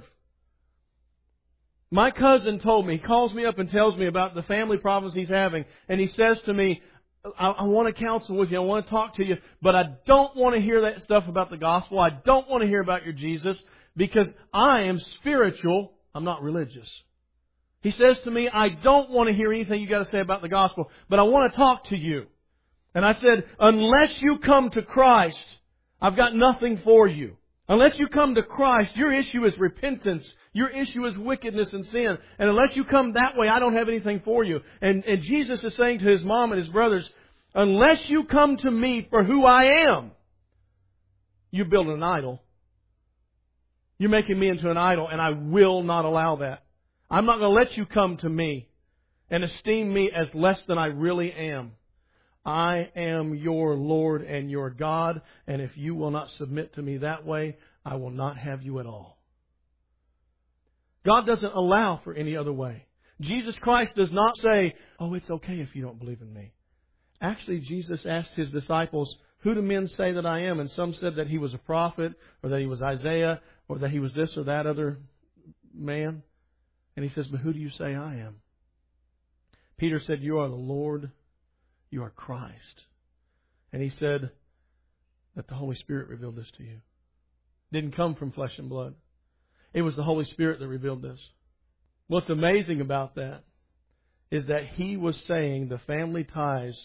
My cousin told me, he calls me up and tells me about the family problems he's having. And he says to me, I want to counsel with you. I want to talk to you, but I don't want to hear that stuff about the gospel. I don't want to hear about your Jesus because I am spiritual. I'm not religious. He says to me, I don't want to hear anything you got to say about the gospel, but I want to talk to you. And I said, unless you come to Christ, I've got nothing for you. Unless you come to Christ, your issue is repentance. Your issue is wickedness and sin. And unless you come that way, I don't have anything for you. And Jesus is saying to His mom and His brothers, unless you come to me for who I am, you build an idol. You're making me into an idol, and I will not allow that. I'm not going to let you come to me and esteem me as less than I really am. I am your Lord and your God, and if you will not submit to me that way, I will not have you at all. God doesn't allow for any other way. Jesus Christ does not say, oh, it's okay if you don't believe in me. Actually, Jesus asked His disciples, who do men say that I am? And some said that He was a prophet, or that He was Isaiah, or that He was this or that other man. And He says, but who do you say I am? Peter said, you are the Lord. You are Christ. And he said that the Holy Spirit revealed this to you. It didn't come from flesh and blood. It was the Holy Spirit that revealed this. What's amazing about that is that he was saying the family ties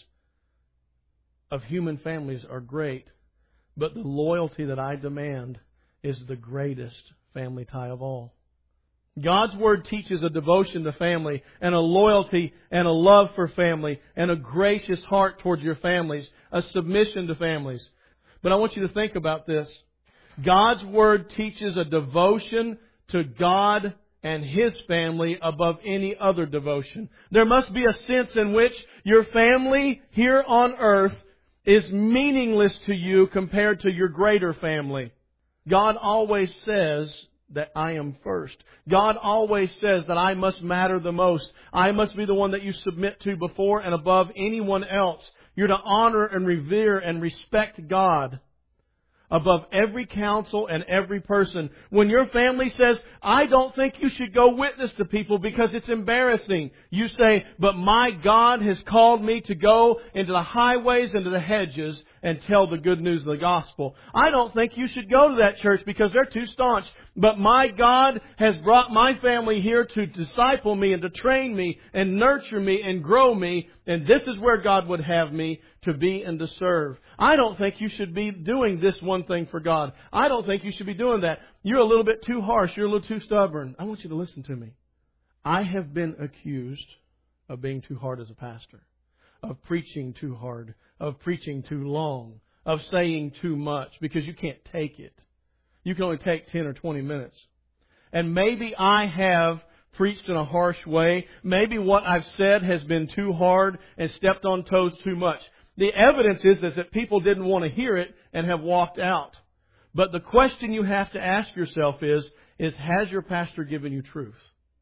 of human families are great, but the loyalty that I demand is the greatest family tie of all. God's Word teaches a devotion to family and a loyalty and a love for family and a gracious heart towards your families, a submission to families. But I want you to think about this. God's Word teaches a devotion to God and His family above any other devotion. There must be a sense in which your family here on earth is meaningless to you compared to your greater family. God always says that I am first. God always says that I must matter the most. I must be the one that you submit to before and above anyone else. You're to honor and revere and respect God above every counsel and every person. When your family says, I don't think you should go witness to people because it's embarrassing, you say, but my God has called me to go into the highways and to the hedges and tell the good news of the gospel. I don't think you should go to that church because they're too staunch. But my God has brought my family here to disciple me and to train me and nurture me and grow me. And this is where God would have me to be and to serve. I don't think you should be doing this one thing for God. I don't think you should be doing that. You're a little bit too harsh. You're a little too stubborn. I want you to listen to me. I have been accused of being too hard as a pastor, of preaching too hard, of preaching too long, of saying too much because you can't take it. You can only take 10 or 20 minutes. And maybe I have preached in a harsh way. Maybe what I've said has been too hard and stepped on toes too much. The evidence is that people didn't want to hear it and have walked out. But the question you have to ask yourself is has your pastor given you truth?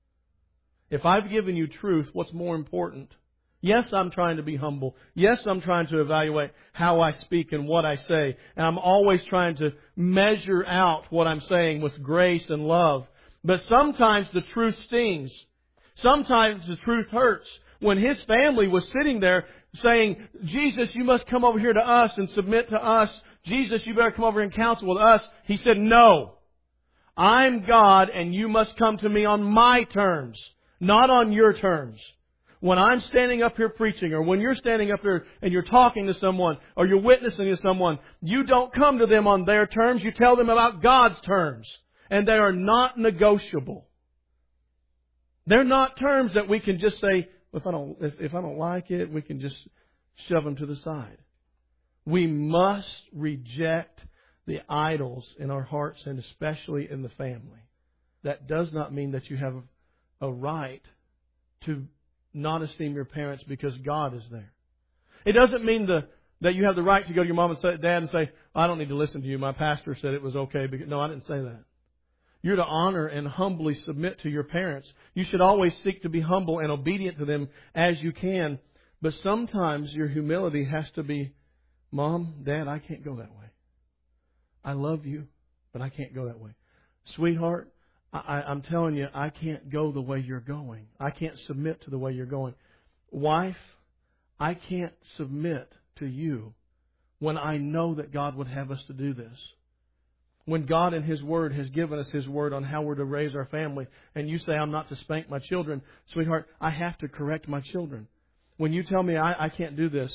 If I've given you truth, what's more important? Yes, I'm trying to be humble. Yes, I'm trying to evaluate how I speak and what I say. And I'm always trying to measure out what I'm saying with grace and love. But sometimes the truth stings. Sometimes the truth hurts. When his family was sitting there saying, Jesus, you must come over here to us and submit to us. Jesus, you better come over and counsel with us. He said, no. I'm God and you must come to me on my terms, not on your terms. When I'm standing up here preaching, or when you're standing up here and you're talking to someone, or you're witnessing to someone, you don't come to them on their terms. You tell them about God's terms. And they are not negotiable. They're not terms that we can just say, if I don't like it, we can just shove them to the side. We must reject the idols in our hearts, and especially in the family. That does not mean that you have a right to not esteem your parents because God is there. It doesn't mean that you have the right to go to your mom and dad and say, I don't need to listen to you. My pastor said it was okay. No, I didn't say that. You're to honor and humbly submit to your parents. You should always seek to be humble and obedient to them as you can. But sometimes your humility has to be, Mom, Dad, I can't go that way. I love you, but I can't go that way. Sweetheart, I'm telling you, I can't go the way you're going. I can't submit to the way you're going. Wife, I can't submit to you when I know that God would have us to do this. When God in His Word has given us His Word on how we're to raise our family, and you say, I'm not to spank my children, sweetheart, I have to correct my children. When you tell me I can't do this,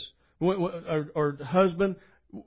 or husband,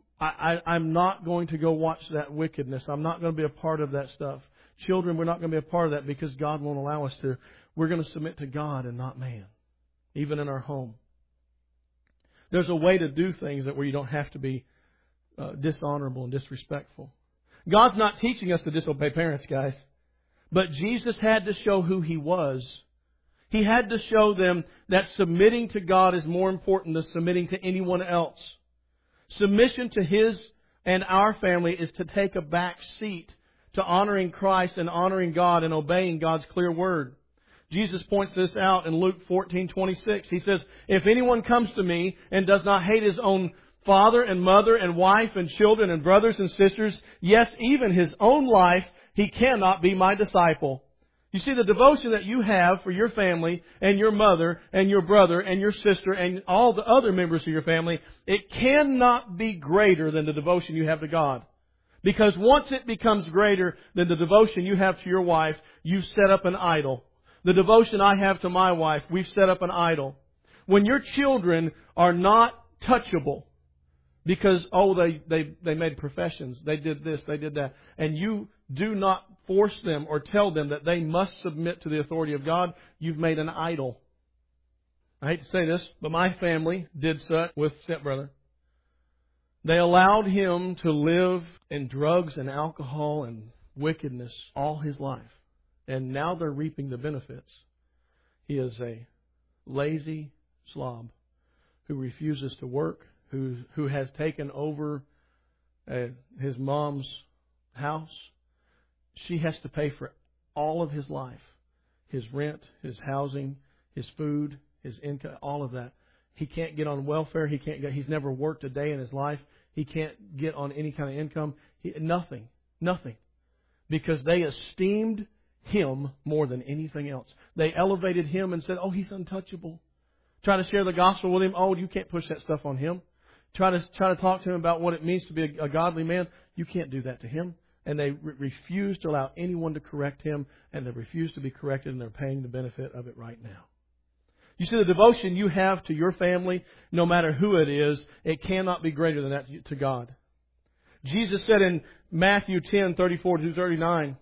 I'm not going to go watch that wickedness. I'm not going to be a part of that stuff. Children, we're not going to be a part of that because God won't allow us to. We're going to submit to God and not man, even in our home. There's a way to do things where you don't have to be dishonorable and disrespectful. God's not teaching us to disobey parents, guys. But Jesus had to show who He was. He had to show them that submitting to God is more important than submitting to anyone else. Submission to His and our family is to take a back seat to honoring Christ and honoring God and obeying God's clear word. Jesus points this out in Luke 14:26. He says, if anyone comes to me and does not hate his own father and mother and wife and children and brothers and sisters, yes, even his own life, he cannot be my disciple. You see, the devotion that you have for your family and your mother and your brother and your sister and all the other members of your family, it cannot be greater than the devotion you have to God. Because once it becomes greater than the devotion you have to your wife, you've set up an idol. The devotion I have to my wife, we've set up an idol. When your children are not touchable, because, they made professions, they did this, they did that, and you do not force them or tell them that they must submit to the authority of God, you've made an idol. I hate to say this, but my family did such with stepbrother. They allowed him to live in drugs and alcohol and wickedness all his life. And now they're reaping the benefits. He is a lazy slob who refuses to work, who has taken over his mom's house. She has to pay for all of his life. His rent, his housing, his food, his income, all of that. He can't get on welfare. He's never worked a day in his life. He can't get on any kind of income. Nothing. Because they esteemed him more than anything else. They elevated him and said, he's untouchable. Try to share the gospel with him. You can't push that stuff on him. Try to talk to him about what it means to be a godly man. You can't do that to him. And they refuse to allow anyone to correct him, and they refuse to be corrected, and they're paying the benefit of it right now. You see, the devotion you have to your family, no matter who it is, it cannot be greater than that to God. Jesus said in Matthew 10:34-39,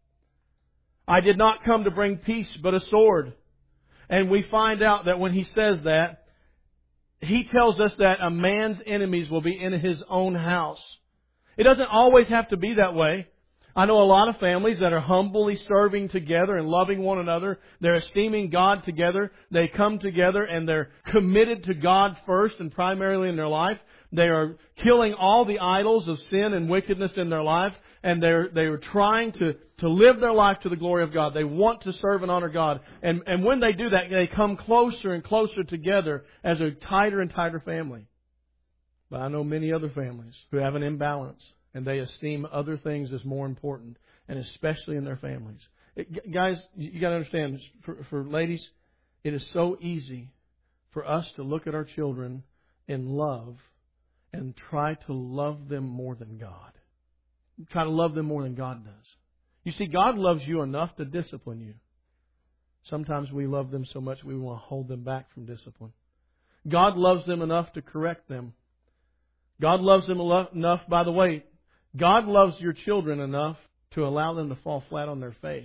I did not come to bring peace, but a sword. And we find out that when He says that, He tells us that a man's enemies will be in his own house. It doesn't always have to be that way. I know a lot of families that are humbly serving together and loving one another. They're esteeming God together. They come together and they're committed to God first and primarily in their life. They are killing all the idols of sin and wickedness in their life. And they're trying to live their life to the glory of God. They want to serve and honor God. And when they do that, they come closer and closer together as a tighter and tighter family. But I know many other families who have an imbalance, and they esteem other things as more important, and especially in their families. Guys, you got to understand, for ladies, it is so easy for us to look at our children in love and try to love them more than God. Try to love them more than God does. You see, God loves you enough to discipline you. Sometimes we love them so much we want to hold them back from discipline. God loves them enough to correct them. God loves them enough, by the way, God loves your children enough to allow them to fall flat on their face.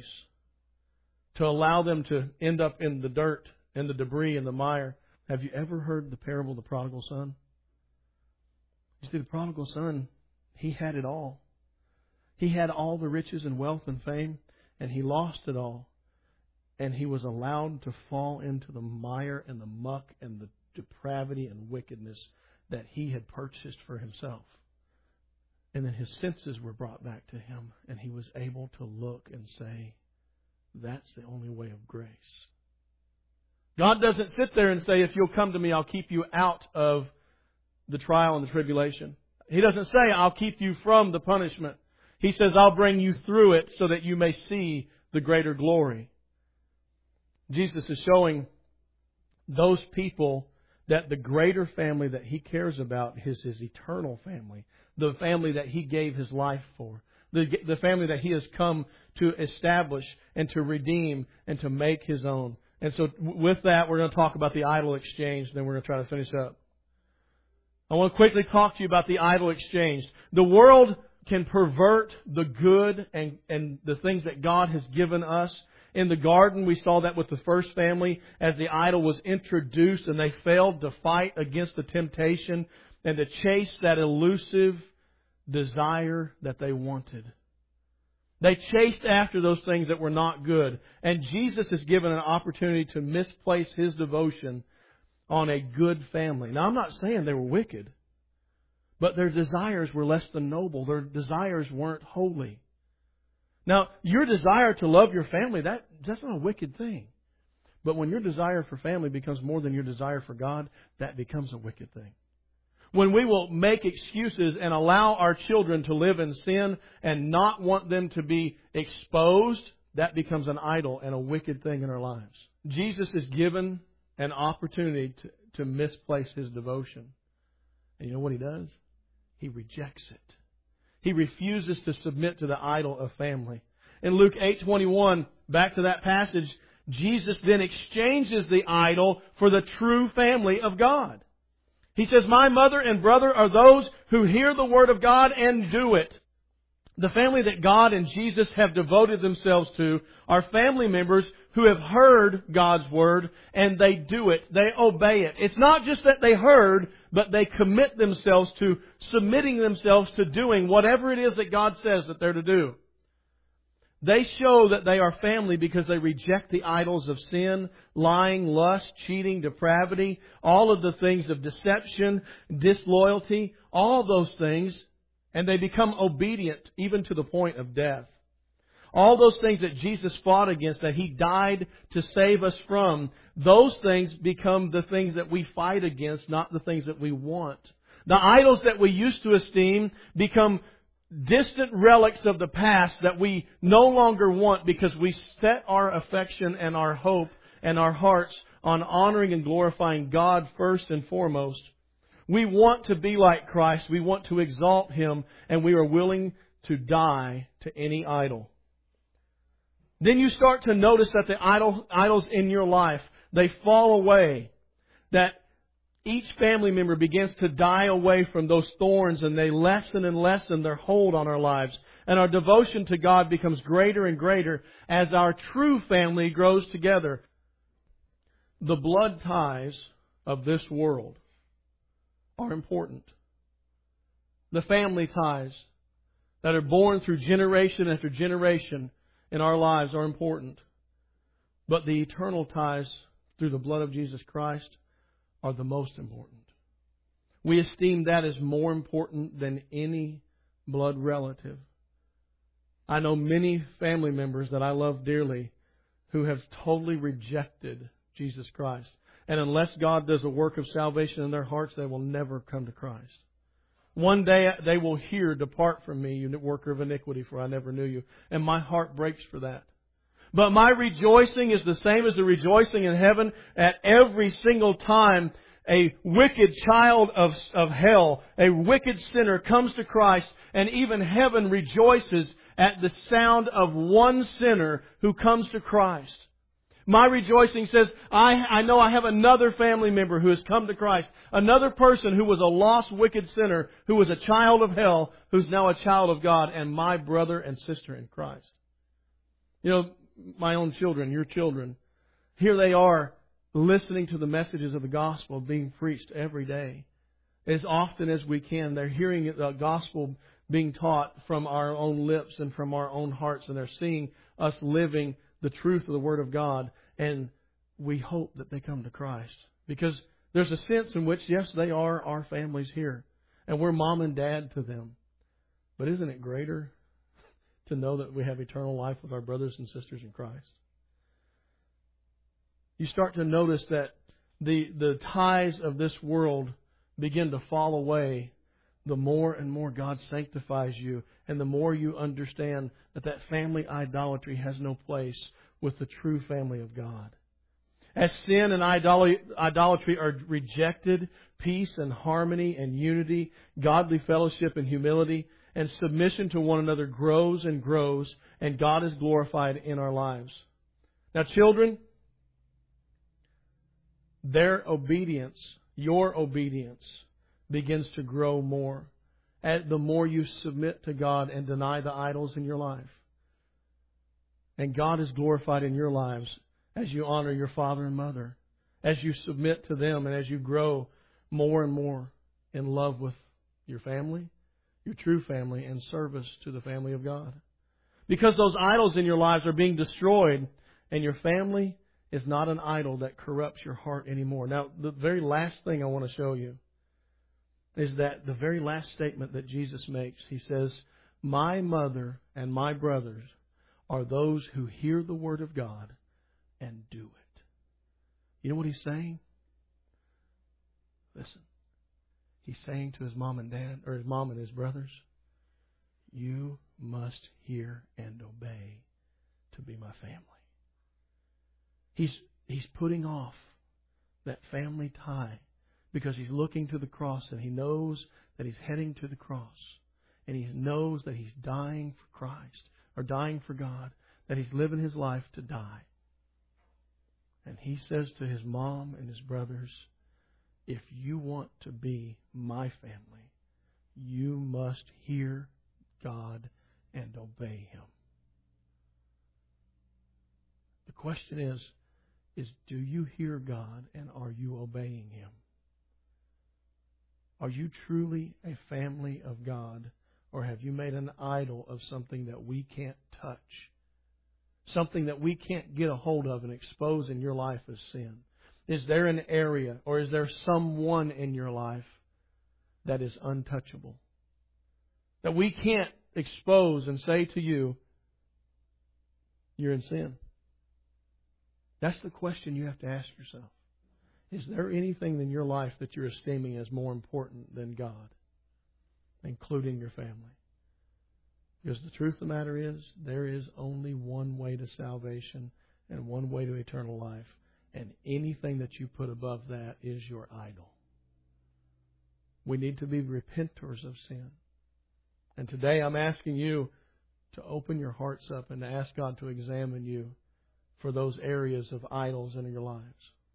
To allow them to end up in the dirt, in the debris, in the mire. Have you ever heard the parable of the prodigal son? You see, the prodigal son, he had it all. He had all the riches and wealth and fame, and he lost it all. And he was allowed to fall into the mire and the muck and the depravity and wickedness that he had purchased for himself. And then his senses were brought back to him, and he was able to look and say, that's the only way of grace. God doesn't sit there and say, if you'll come to me, I'll keep you out of the trial and the tribulation. He doesn't say, I'll keep you from the punishment. He says, I'll bring you through it so that you may see the greater glory. Jesus is showing those people that the greater family that He cares about is His eternal family, the family that He gave His life for, the family that He has come to establish and to redeem and to make His own. And so with that, we're going to talk about the idol exchange, and then we're going to try to finish up. I want to quickly talk to you about the idol exchange. The world can pervert the good and the things that God has given us. In the garden, we saw that with the first family as the idol was introduced and they failed to fight against the temptation and to chase that elusive desire that they wanted. They chased after those things that were not good. And Jesus is given an opportunity to misplace His devotion on a good family. Now, I'm not saying they were wicked, but their desires were less than noble. Their desires weren't holy. Now, your desire to love your family, that's not a wicked thing. But when your desire for family becomes more than your desire for God, that becomes a wicked thing. When we will make excuses and allow our children to live in sin and not want them to be exposed, that becomes an idol and a wicked thing in our lives. Jesus is given an opportunity to misplace His devotion. And you know what He does? He rejects it. He refuses to submit to the idol of family. In Luke 8:21, back to that passage, Jesus then exchanges the idol for the true family of God. He says, "My mother and brother are those who hear the word of God and do it." The family that God and Jesus have devoted themselves to are family members who have heard God's word and they do it. They obey it. It's not just that they heard, but they commit themselves to submitting themselves to doing whatever it is that God says that they're to do. They show that they are family because they reject the idols of sin, lying, lust, cheating, depravity, all of the things of deception, disloyalty, all those things, and they become obedient even to the point of death. All those things that Jesus fought against, that He died to save us from, those things become the things that we fight against, not the things that we want. The idols that we used to esteem become distant relics of the past that we no longer want because we set our affection and our hope and our hearts on honoring and glorifying God first and foremost. We want to be like Christ. We want to exalt Him, and we are willing to die to any idol. Then you start to notice that the idols in your life, they fall away. That each family member begins to die away from those thorns, and they lessen and lessen their hold on our lives. And our devotion to God becomes greater and greater as our true family grows together. The blood ties of this world are important. The family ties that are born through generation after generation in our lives are important. But the eternal ties through the blood of Jesus Christ are the most important. We esteem that as more important than any blood relative. I know many family members that I love dearly who have totally rejected Jesus Christ. And unless God does a work of salvation in their hearts, they will never come to Christ. One day they will hear, "Depart from me, you worker of iniquity, for I never knew you." And my heart breaks for that. But my rejoicing is the same as the rejoicing in heaven at every single time a wicked child of hell, a wicked sinner comes to Christ, and even heaven rejoices at the sound of one sinner who comes to Christ. My rejoicing says, I know I have another family member who has come to Christ. Another person who was a lost, wicked sinner, who was a child of hell, who's now a child of God, and my brother and sister in Christ. You know, my own children, your children, here they are listening to the messages of the gospel being preached every day. As often as we can, they're hearing the gospel being taught from our own lips and from our own hearts, and they're seeing us living the truth of the Word of God, and we hope that they come to Christ. Because there's a sense in which, yes, they are our families here, and we're mom and dad to them. But isn't it greater to know that we have eternal life with our brothers and sisters in Christ? You start to notice that the ties of this world begin to fall away the more and more God sanctifies you, and the more you understand that family idolatry has no place with the true family of God. As sin and idolatry are rejected, peace and harmony and unity, godly fellowship and humility, and submission to one another grows and grows, and God is glorified in our lives. Now, children, their obedience, your obedience, begins to grow more the more you submit to God and deny the idols in your life. And God is glorified in your lives as you honor your father and mother, as you submit to them, and as you grow more and more in love with your family, your true family, and service to the family of God. Because those idols in your lives are being destroyed, and your family is not an idol that corrupts your heart anymore. Now, the very last thing I want to show you is that the very last statement that Jesus makes, He says, "My mother and my brothers are those who hear the Word of God and do it." You know what He's saying? Listen. He's saying to His mom and dad, or His mom and His brothers, you must hear and obey to be my family. He's putting off that family tie because He's looking to the cross, and He knows that He's heading to the cross. And He knows that He's dying for Christ, or dying for God, that He's living His life to die. And He says to His mom and His brothers, if you want to be my family, you must hear God and obey Him. The question is do you hear God and are you obeying Him? Are you truly a family of God, or have you made an idol of something that we can't touch? Something that we can't get a hold of and expose in your life as sin? Is there an area, or is there someone in your life that is untouchable? That we can't expose and say to you, you're in sin. That's the question you have to ask yourself. Is there anything in your life that you're esteeming as more important than God, including your family? Because the truth of the matter is, there is only one way to salvation and one way to eternal life. And anything that you put above that is your idol. We need to be repenters of sin. And today I'm asking you to open your hearts up and to ask God to examine you for those areas of idols in your lives.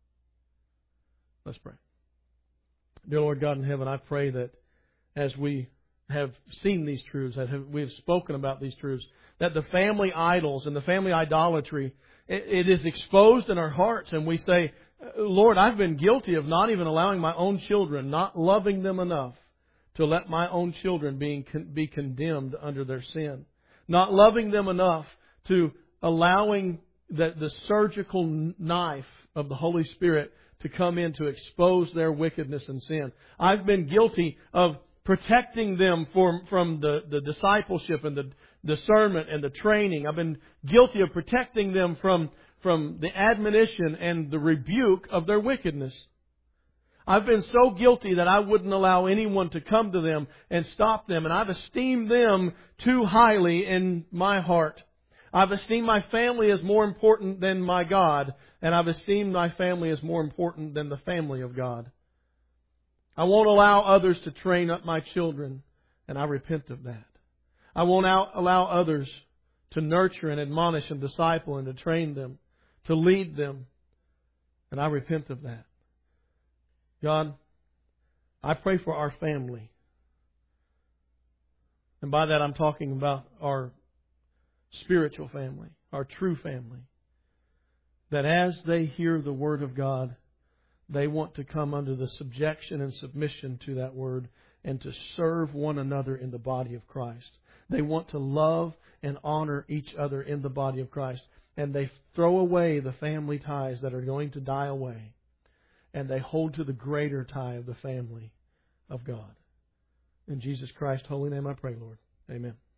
Let's pray. Dear Lord God in heaven, I pray that as we have seen these truths, we have spoken about these truths, that the family idols and the family idolatry, it is exposed in our hearts, and we say, Lord, I've been guilty of not even allowing my own children, not loving them enough to let my own children be condemned under their sin. Not loving them enough to allowing the surgical knife of the Holy Spirit to come in to expose their wickedness and sin. I've been guilty of protecting them from the discipleship and the discernment and the training. I've been guilty of protecting them from the admonition and the rebuke of their wickedness. I've been so guilty that I wouldn't allow anyone to come to them and stop them. And I've esteemed them too highly in my heart. I've esteemed my family as more important than my God. And I've esteemed my family as more important than the family of God. I won't allow others to train up my children. And I repent of that. I won't allow others to nurture and admonish and disciple and to train them, to lead them. And I repent of that. God, I pray for our family. And by that I'm talking about our spiritual family, our true family. That as they hear the Word of God, they want to come under the subjection and submission to that Word and to serve one another in the body of Christ. They want to love and honor each other in the body of Christ. And they throw away the family ties that are going to die away. And they hold to the greater tie of the family of God. In Jesus Christ's holy name I pray, Lord. Amen.